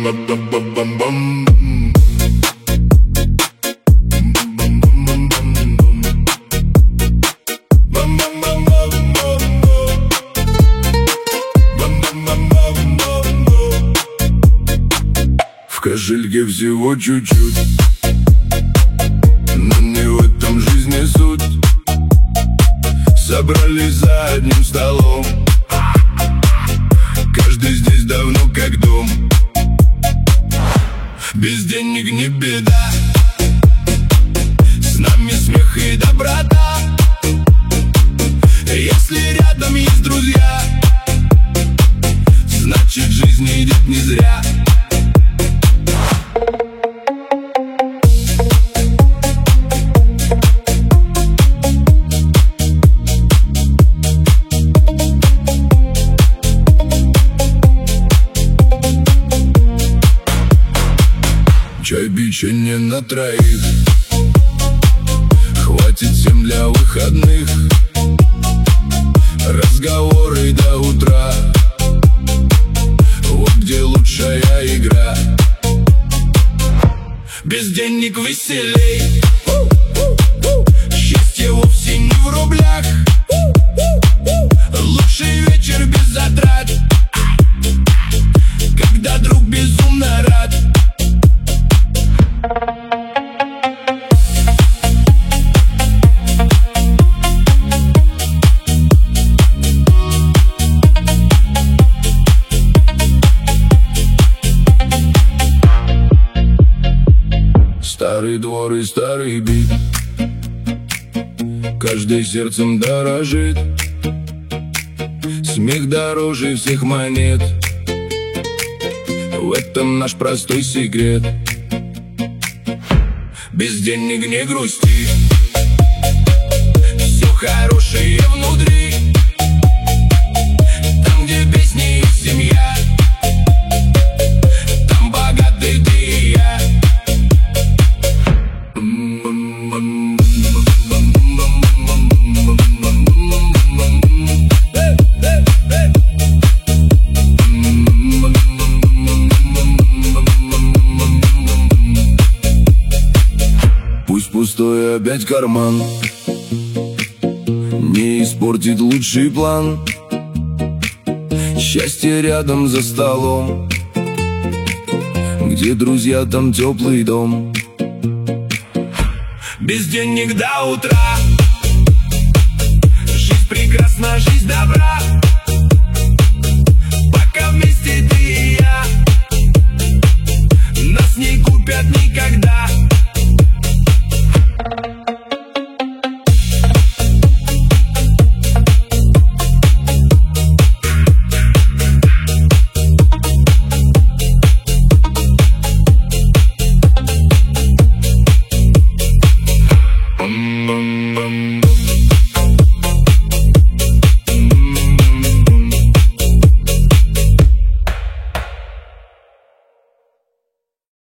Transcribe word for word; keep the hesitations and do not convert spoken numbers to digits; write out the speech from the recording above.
В кошельке всего чуть-чуть, но не в этом жизни суть. Собрались за одним столом, каждый здесь давно как дом. Без денег не беда, с нами смех и доброта. Если рядом есть друзья, значит жизнь идет не зря. Чай, печенье на троих, хватит всем для выходных. Разговоры до утра, вот где лучшая игра. Без денег веселей, счастье вовсе не в рублях. Лучший вечер без затрат, когда друг безумно рад. Старый двор и старый бит, каждый сердцем дорожит. Смех дороже всех монет, в этом наш простой секрет. Без денег не грусти, все хорошее внутри. Там, где песни и семья, там богатый ты и я. Пусть пустой опять карман не испортит лучший план. Счастье рядом за столом, где друзья, там теплый дом. Без денег до утра, жизнь прекрасна, жизнь добра. Пока вместе ты и я, нас не купят никогда. Bum, bum, bum.